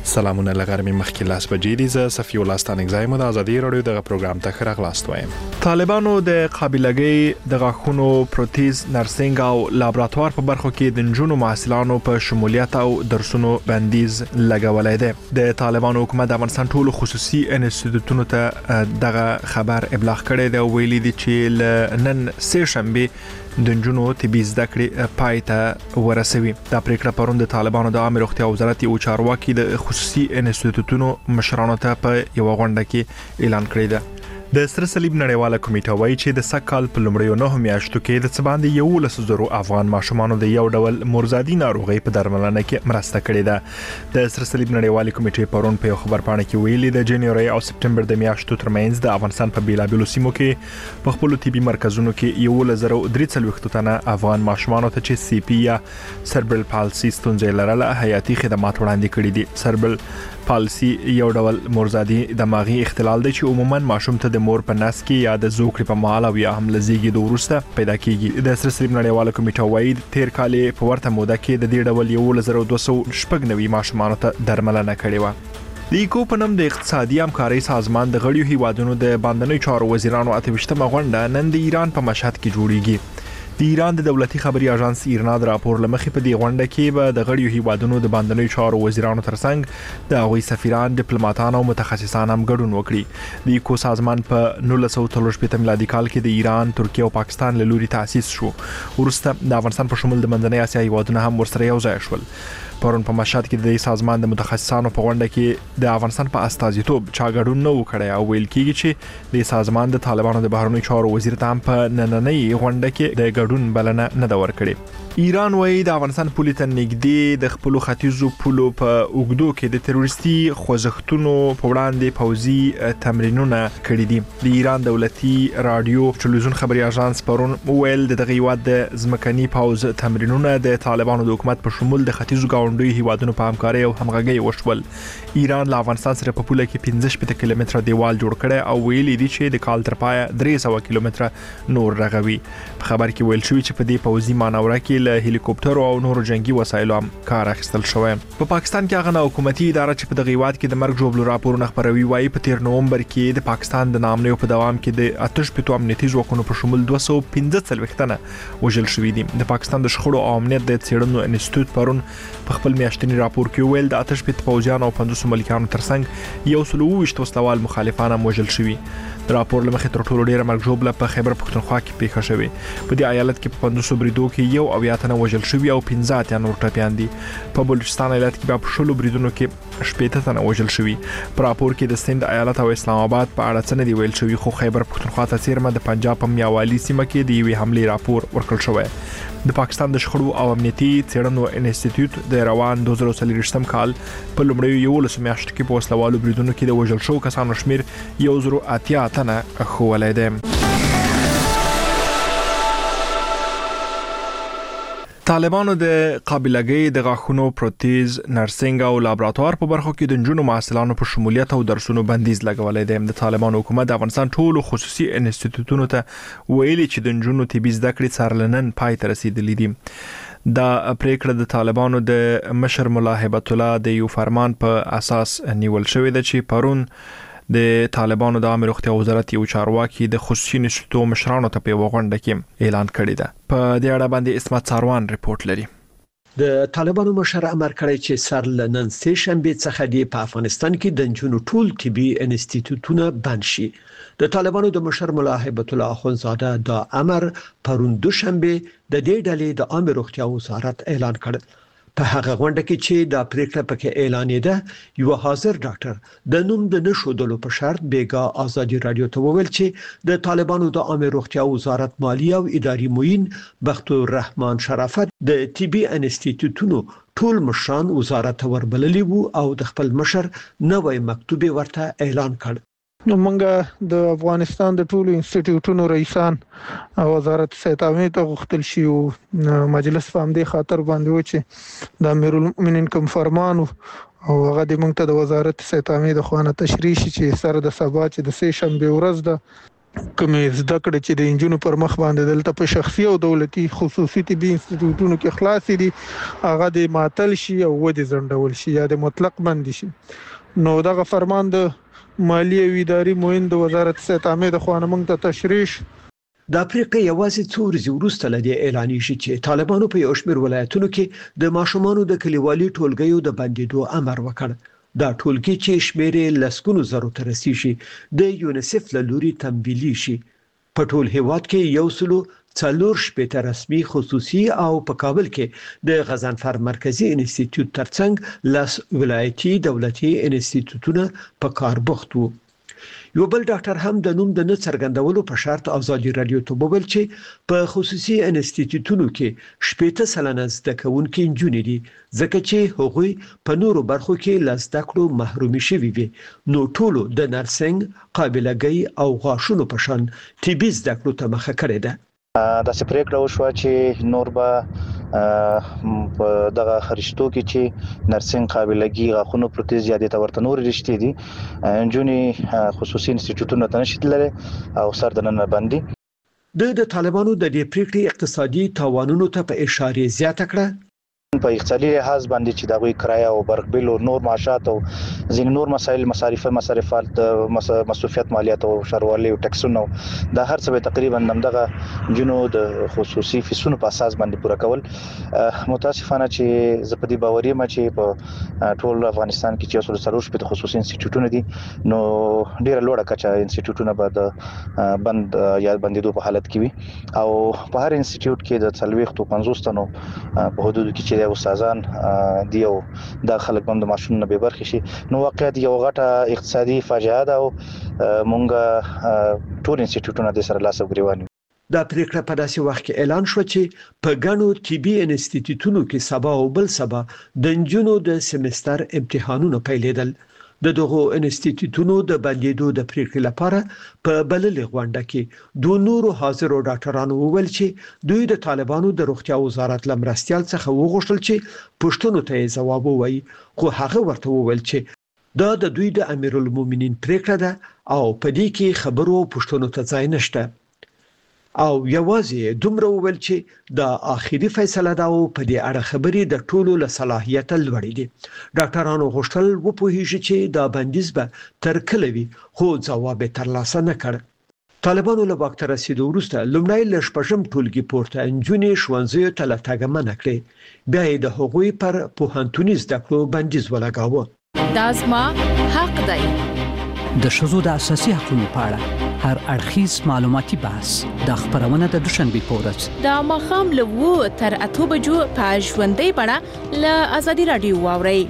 سلامونه لغرمې مخکې لاس بجې دي ز صفی الله ستانګزای مو د ازادي رادیو دغه پروګرام ته خراغلاست وایم. طالبانو د قابلګۍ د غاښونو پروتیز نرسنګ او لابراتوار په برخو کې د نجونو محصلانو په شمولیت او درسونو بندیز لګولای دی. د طالبانو حکومت د افغانستان ټولو خصوصي انسټیټیوټونو ته دغه خبر ابلاغ کړی دی او ویلي دی چې نن سه شنبه د نجونو طبي زده کړې پای ته ورسوي. دا پریکړه پرون د طالبانو د عامه روغتیا وزارت او چارواکي د خصوصي انسټیټیوټونو مشرانو ته په یو غونډه کې اعلان کړی دی. د سره صلیب نړیواله کمیټه وایي چې د سکهال په لومړیو 9 میاشتو کې د څباندې 11,000 افغان ماشومانو د یو ډول مرزادي ناروغي په درملنه کې مرسته کړې ده. د سره صلیب نړیواله کمیټې پرون په یو خبرپاڼه کې ویلي د جنوري او سپټمبر د میاشتو ترمنځ د افغانستان په بیلابیلو سیمو کې په خپل طبي مرکزونو کې 11,340 تنه افغان ماشومانو ته چې سی پی یا سربرل پالسي ستونزې لرله حیاتي خدمات وړاندې کړي دي. سربرل پالسي یو ډول مرزادي دماغي اختلال دی چې عموما ماشوم ته د مور په نس کې یا د زوکړې په مهال او یا هم لزیږي د ورسته پیدا کیږي. د سره صلیب نړیواله کمیټه وایي تیر کال په ورته موده کې د دې ډول 1290 ماشومانو ته درملنه کړې و. د ایکو په نوم د اقتصادي همکارۍ سازمان د غړیو هیوادونو د باندنۍ چارو وزیرانو 28مه غونډه نن د ایران په مشهد کې جوړیږي. د ایران د دولتي خبري اژانس ایرنا د راپور لمخې په دې غونډه کې به د غړیو هیوادونو د باندنۍ چارو وزیرانو ترڅنګ د هغوی سفیران، ډیپلوماټان او متخصصان هم ګډون وکړي. د ایکو سازمان په 1943 میلادي کال کې د ایران، ترکیه او پاکستان له لوري تأسیس شو. وروسته د افغانستان په شمول د منځنۍ اسیا هیوادونه هم ورسره یو ځای شول. پرون په مشهد کې د سازمان د متخصصانو په غونډه کې د افغانستان په استازیتوب چا ګډون نه وکړي او ویل کیږي چې د سازمان د طالبانو د بهرنیو چارو وزیر ته هم په نننۍ غونډه کې د ګډون بلنه نه ده ورکړې. ایران وایي د افغانستان پولې ته نږدې د خپل ختیځو پولو په اوګدو کې د تروریستي خوځښتونو په وړاندې پوځي تمرینونه کړي دي. د ایران دولتي رادیو ټلویزیون خبري اژانس پرون ویل دغه هیواد د ځمکني پوځ تمرینونه د طالبانو د حکومت په شمول د ختیځو ګاونډي هیوادونو په همکارۍ او همغږۍ وشول. ایران له افغانستان سره په پوله کې 15 کیلومتره دیوال جوړ کړي او ویلي دي چې د کال تر پایه 300 کیلومتره نور رغوي. په خبر کې ویل شوی چې په دې پوځي مانوره کې له هلیکوپټر او نورو جنگي وسایلو هم کار اخیستل شوی. په پاکستان کې هغه حکومتي اداره چې په دغه هیواد کې د مرګ جوړولو راپورونه خبروي وایي په 13 نومبر کې د پاکستان د نامنیو په دوام کې د 88 امنیتي ځواکونو په شمول 215 تنه وژل شوي دي. د پاکستان د شخړو او امنیت د څېړنو انسټیټیوټ پرون په خپل میاشتني راپور کې ویل د 88 پوځیانو او 500 ملکانو ترڅنګ 120 وسلوال مخالفان هم وژل شوي. د راپور لمخې تر ټولو ډیره مرګ جوړه په خیبر پختونخوا کې پیښه شوې. په دې ایالت کې په 500 بریدو کې یو او یا تنه وژل شوي او 15 تنه نور ټپیان دي. په بلوچستان ایالت کې په شلو بریدونو کې 18 تنه وژل شوي. په راپور کې د سند ایالت او اسلام آباد په اړه څه نه دی ویل شوی خو خیبر پختونخوا ته څیرمه د پنجاب په میاوالی سیمه کې د یوې حمله راپور ورکړل شوی. د پاکستان د شخړو او امنیتي څېړنو انسټیټیوټ د روان 2023 کال په لومړیو 11 میاشتو کې په وسلوالو بریدونو کې د وژل شوو کسانو شمیر 180 تنه ښوولی دی. طالبانو د قابلګۍ د غاښونو پروتیز نرسنګ او لابراتوار په برخو کې د نجونو محصلانو په شمولیت او درسونو بندیز لګولای دی. د طالبانو حکومت د افغانستان ټولو خصوصي انسټیټیوټونو ته ویلي چې د نجونو طبي زده کړې څارلنن پای ته رسیدلې دي. دا پریکړه د طالبانو د مشر ملا هبت الله د یو فرمان په اساس نیول شوې ده چې پرون د طالبانو د عامه روغتیا وزارت یو چارواکي د خصوصي انسټیټیوټ مشرانو ته په غونډه کې اعلان کړی ده. په دې اړه باندې اسمت ساروان ریپورت لري. د طالبانو مشر امر کړی چې سر لنن سه شنبه څخه د افغانستان کې د نجونو ټول طبي انسټیټیوټونه بند شي. د طالبانو د مشر ملا هبت الله اخونزاده دا امر پرون دوشنبه د دې ډلې د عامه روغتیا وزارت اعلان کړ. په هغه غونډه کې چې دا پریکړه پکې اعلانېده یو حاضر ډاکټر د نوم د نشودلو په شرط بیګا ازادي رادیو ته وویل چې د طالبانو د عامه روغتیا وزارت مالی او اداري معین بختور الرحمن شرافت د طبي انسټیټیوټونو ټول مشران وزارت وربللی وو او د خپل مشر نوې مکتوب ورته اعلان کړ. نو موږ د افغانستان د ټولو انسټیټیوټونو رئیسان وزارت ستامې ته غوښتل شي او مجلس په همدې خاطر باندې و چې د امیرالمؤمنین کوم فرمان او هغه د موږ ته د وزارت ستامې د خوانه تشریح شي چې سره د سبا چې د سه شنبه ورځ ده کومې زده کړې چې د انجونو پر مخ باندې دلته په شخصي او دولتي خصوصي طبي انسټیټیوټونو کې خلاص دي هغه د معطل شي او ودې ځنډول شي یا د مطلق بند شي. نو دغه فرمان د مالی او اداري معین د وزارت صحت عامه د خوانه موږ ته تشریح د افریقا یوازې څو ورځې وروسته لدی اعلانېږي چې طالبانو په یو شمېر ولایتونو کې د ماشومانو د کلیوالي ټولګیو د بندیدو امر وکړ. دا ټولګي چې شمېر لسګونو زرو ته رسیږي د یونیسف له لوري تمویلي شي. په ټول هیواد کې یو سلو 4 رسمي خصوصي او په کابل کې د غضنفر مرکزی انسټیټیوټ ترڅنګ لاس ولایتي دولتي انسټیټیوټونه په کار بوخت وو. یو بل ډاکټر هم د نوم د نه څرګندولو په شرط ازادي رادیو ته وویل چې په خصوصي انسټیټیوټونو کې 80% زده کوونکي نجونې دي ځکه چې هغوی په نورو برخو کې له زده کړو محرومي شوي وي. نو ټولو د نرسنګ، قابلګۍ او غاښونو په شان طبي زده کړو ته مخه کړې ده. د سپریکړه وشو چې نور به په دغه خرشتو کې چې نرسنګ، قابلګي، غاښونو پروتز یا د تورته نور رښتې دي انجونی خصوصي انسټیټیوټونو ته نشي تللی او سر د نن باندې د طالبانو د دې پریکړې اقتصادي تاوانونو ته په اشاره زیاته کړه. په اقتصادي لحاظ باندې چې دغه کرایه او برق بیل او نور معاشات او ځین نور مسایل مصارفات مصرفیات مالیات او شهروالي او ټکسونو دا هر څه تقریبا دغه جنو د خصوصي فیسونو په اساس باندې پوره کول. متاسفانه چې زپدي باوري ما چې په ټول افغانستان کې چې اصول سروش په خصوصي انسټیټیوټونه دي نو ډیره لوړه کچه انسټیټیوټونه به د بند یا بندیدو په حالت کې وي او په هر انسټیټیوټ کې د 40-50 تنو په حدود کې د استادان دی او د خلک باندې ماشوم نه به برخه شي. نو واقعیت یو غټه اقتصادي فاجعه ده او مونږ ټول انسټیټیوټونه د سره لاس وګریوان. دا پریکړه په داسې وخت کې اعلان شو چې په ګڼو طبي انسټیټیوټونو کې سبا او بل سبا د انجونو د سمستر امتحانونه پیلېدل. د دغو انسټیټیوټونو د بندیدو د پریکړې لپاره په بللې غونډه کې دوه نورو حاضرو ډاکټرانو وویل چې دوی د طالبانو د روغتیا وزارت لمرستیال څخه وغوښتل چې پښتنو ته ځواب ووایي خو هغه ورته وویل چې دا د دوی د امیرالمؤمنین پریکړه ده او په دې کې خبرو پښتنو ته ځای نشته او یوازې دومره وویل چې دا آخري فیصله ده او په دې اړه خبرې د ټولو له صلاحیت لوړې دي. ډاکټرانو غوښتل وپوهیږي چې دا بندیز به تر کله وي خو ځواب ترلاسه نه کړ. طالبانو له واک ته رسیدو وروسته لومړی له شپږم ټولګي پورته انجونې ښوونځیو ته له تګ منع کړې. بیا یې د هغوی پر پوهنتوني زده کړو بندیز ولګاوه. دا زما حق دی. د ښځو د اساسي حقوقو په اړه هر اړخیز معلوماتي بحث د خبرونه د دوشنبه په ورځ د ماښام له 2 تر 8 بجو په ژوندۍ بڼه له ازادي رادیو واورئ.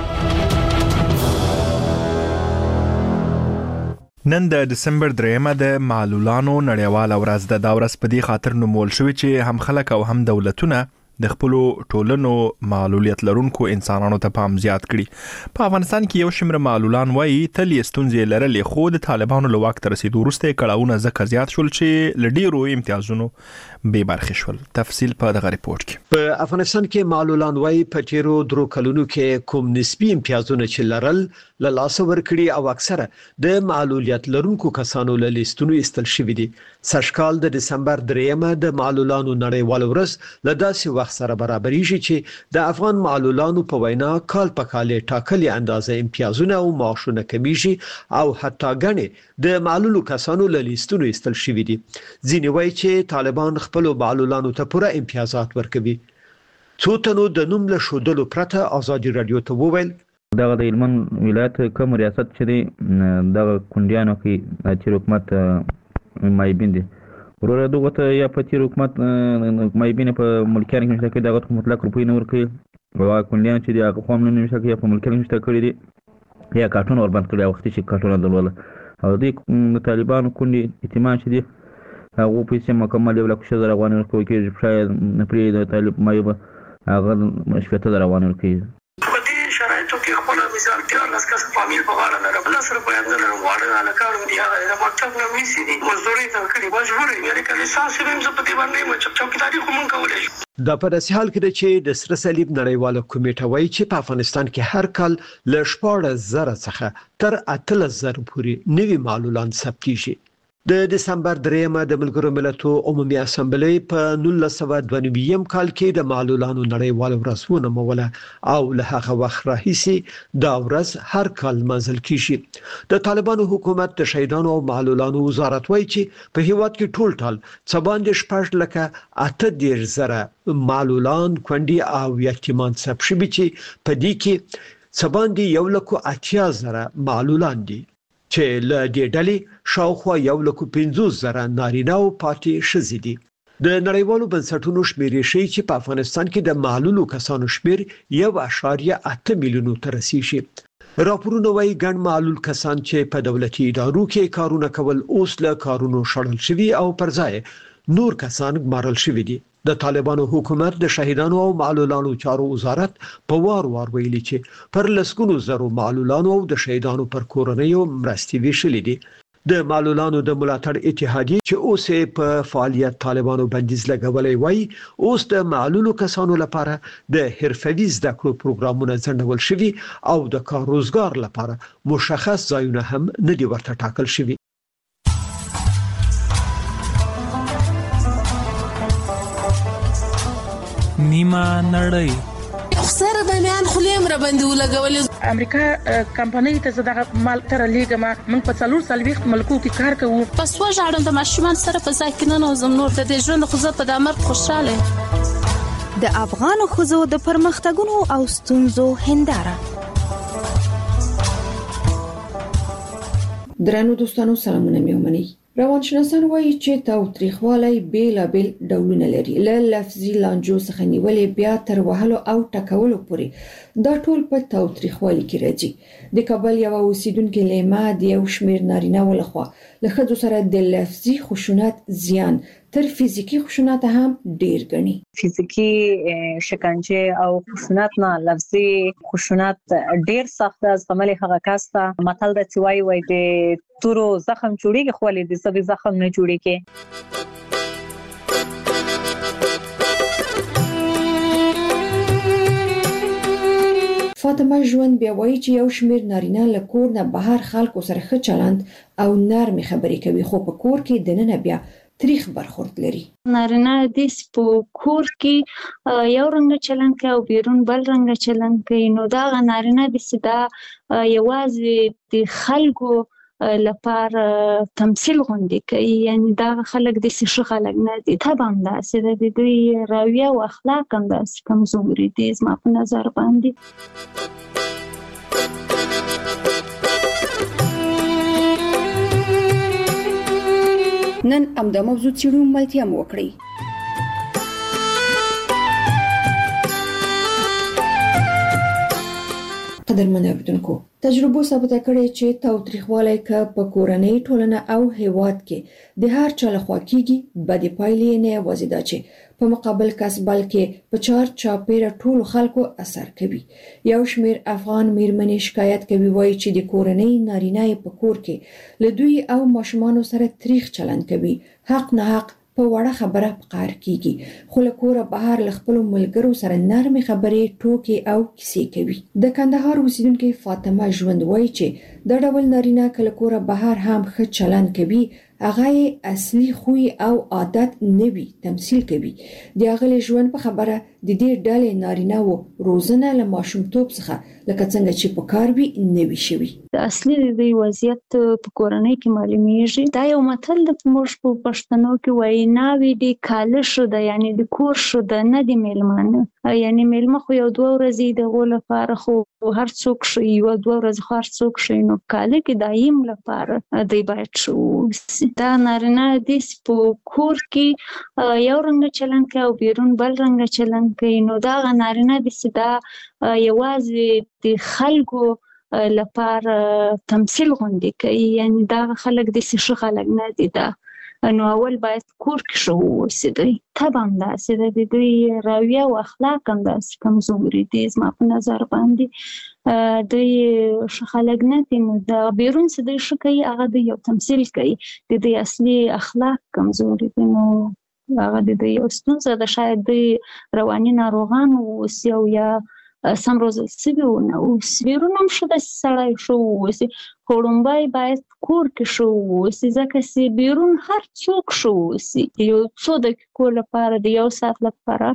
نن د دسمبر 3 د معلولانو نړیواله ورځ ده. دا ورځ په دې خاطر نومول شوې چې هم خلک او هم دولتونه د خپل ټولنو معلولیت لرونکو انسانانو ته پام زیات کړي. په افغانستان کې یو شمېر معلولان وایي تل یې ستونزې لرلې خو د طالبانو له واک ته رسیدو وروسته کړهونه ځکه زیات شول چې له ډېرو امتیازونو بې برخې شول. تفصیل په دغه ریپورت کې. په افغانستان کې معلولان وایي په تیرو 3 کلونو کې کوم نسبی امتیازونه چې لرل له لاس ورکړي او اکثره د معلولیت لرونکو کسانو له لیستونو ایستل شوي دي. سږکال د دسمبر 3 د معلولانو نړیواله ورځ له داسې سره برابرېږي چې د افغان معلولانو په وینا کال په کال ټاکلې اندازه امتیازونه او معاشونه کمیږي او حتی غني د معلولو کسانو له لیستونو ایستل شوي دي. ځینې وایي چې طالبان خپل معلولانو ته پوره امتیازات ورکوي. څو تنو د نوم له شودلو پرته ازادي رادیو ته وویل دغه د هلمند ولایت کوم ریاست چې دغه کونډیانو کې چې حکومت مایبین دي ورور دغه ته یا په تیر حکومت مایبین په ملکیان کې مشته کې دغه مطلق روپی نه ورکړي او کونډیان چې دغه قوم نه مشته کې په ملکیان مشته کړی دي یا کارتون اور باندې کړی وخت چې کارتون دلول او د طالبانو کونډي اعتماد چې دي هغه پیسې مکمل یو لک شزر افغان ورکوي کې شاید پرې د طالب مایب هغه شپته روان ورکوي. په دې شرایطو کې خپل مثال کې لاس کس فامیل په غاړه نه بل سره په اندل غواړي نه کار دی هغه د مکتب نه ویسي دي مزدوري ته کړي مجبور یې کله ساسي هم څه په دې باندې مچ چوکیداری کوم کولای شي. دا په داسې حال کې چې د سره صلیب نړیواله کمیټه وایي چې په افغانستان کې هر کال له 14,000 څخه تر 18,000 پورې نوي معلولان ثبتېږي. د دسمبر 3 د ملګرو ملتونو عمومي اسامبلې په 1992 کال کې د معلولانو نړیوال ورځ ونوموله او له هغه وخت راهیسې دا ورځ هر کال منځل کیږي. د طالبانو حکومت د شهیدانو او معلولانو وزارت وایي چې په هیواد کې ټول څباند 14,000 معلولان کونډي او یتیمان ثبت شوي چې په دې کې څباند 1,80,000 معلولان دي چې له دې ډلې شاوخوا 1,50,000 نارینه او پاتې ښځې دي. د نړیوالو بنسټونو شمیرې ښیي چې په افغانستان کې د معلولو کسانو شمیر 1.8 میلیونو ته رسیږي. راپورونه وايي ګڼ معلول کسان چې په دولتي ادارو کې کارونه کول اوس له کارونو شړل شوي او پر ځای نور کسان ګمارل شوي دي. د طالبانو حکومت د شهیدانو او معلولانو چارو وزارت په وار ویلي چې پر لسګونو زرو معلولانو او د شهیدانو پر کورنیو مرستې ویشلې دي. د معلولانو د ملاتړ اتحادیه چې اوس په فعالیت طالبانو بندیز لګولې وای اوس د معلولو کسانو لپاره د حرفوي زده کړو پروګرامونه ځنډول شوي او د کار روزګار لپاره مشخص ځایونه هم نه دي ورته ټاکل شوي. نیمه نړۍ سره د میان خلیم را باندې ولګولې. امریکا کمپنۍ ته زداغه مال تر لیګه ما من په 4 ملکو کې کار کوو. پس وژاړم د ماشومان سره په ځای کې نه نوزم نور د ژوند خو زه په د امر خوشاله. د افغان خوځو د پرمختګونو او ستونزو هنداره. درنو دوستانو سلامونه میومني. روانشناسان وایي چې تاوتریخوالی بیلابیل ډولونه لري، له لفظي لانجو څخه نیولې بیا تر وهلو او ټکولو پورې دا ټول په تاوتریخوالي کې راځي. د کابل یو اوسیدونکو لیما د یو شمیر نارینه ولخوا له ښځو سره د لفظي خشونت زیان تر فزیکی خشونت هم ډیر غني. فزیکی شکنجه او خشونت نه لفظي خشونت ډیر سخت از عمل هغه کاسته متل د چوي وای د تورو زخم جوړیږي خو له دې سبي زخم نه جوړیږي. فاطمه ژوند بیا وایي چې یو شمیر نارینه له کور نه بهر خلکو سره ښه چلند او نرمي خبرې کوي خو په کور کې دننه بیا تاریخ برخورد لري. نارینه د په کور کې یو رنګ چلند کوي او بیرون بل رنګ چلند کوي. نو دا نارینه د صدا یوازې د خلکو لپاره تمثيل غونډې کوي، یعنی دا خلک د څه خلک نه دي. طبعا دا سره د دوی رویه او اخلاق هم د کمزوري دي زما په نظر باندې. نن امدا موضوع چیرو ملتیا مو وکړي. قدرمن اوریدونکو، تجربه ثابته کړې چې تاوتریخوالی که په کورنۍ ټولنه او هیواد کې د هر چا لخوا کیږي بدې پایلې نه یوازې دا چې په مقابل کس بلکې په چار چاپیره ټول خلکو اثر کوي. یو شمیر افغان میرمنې شکایت کوي وایي چې د کورنۍ نارینه په کور کې له دوی او ماشومانو سره تریخ چلند کوي، حق نه حق په وړه خبره پکار کیږي، خو له کوره بهر له خپل ملګرو سره نرمي خبرې ټوکې او کیسې کوي. د کندهار اوسیدونکو فاطمه ژوند وایي چې د ډول نارینه کله کوره بهر هم ښه چلند کوي، هغه اصلي خوی او عادت نوي تمثيل کوي. د هغه ژوند په خبره د دې ډلې نارینه وو روزنه له ماشومتوب څخه لکه څنګه چې په کار وی نوي شوی. د اصلي د وضعیت په کورنۍ کې معلومیږي. دا یو متل د موږ په پښتنو کې وایي ناوی د کال شو د یعنی د کور شو د نه د میلمانه، یعنی میلمه خو یو 2 ورځې د غول لپاره خو هر څوک شي یو 2 ورځې هر څوک شي، نو کال کې دایم لپاره دی باید شو. دا نارینه د په کور کې یو رنګ چلند کوي او بیرون بل رنګ چلند کوي. نو دا نارینه د صدا یوازې د خلکو لپاره تمثيل غونډې کوي، یعنی دا خلک د څه خلک نه دي. دا نو اول باید کور کې شو وسیدي. طبعا دا سره د دوی رویه او اخلاق هم د کمزوري دي زما په نظر باندې. دوی خلک نه دي، نو دا بیرون څه د شکای هغه د یو تمثيل کوي، د دې اصلي اخلاق کمزوري دي. نو هغه د یو ستونزه د شاید د رواني ناروغان او یا سم روزل سوي ونه او سویرونه هم شده سړی شو وسی خورمبای باید کور کې شو وسی ځکه چې بیرون هر څوک شو وسی یو څو دقیقو لپاره د یو ساعت لپاره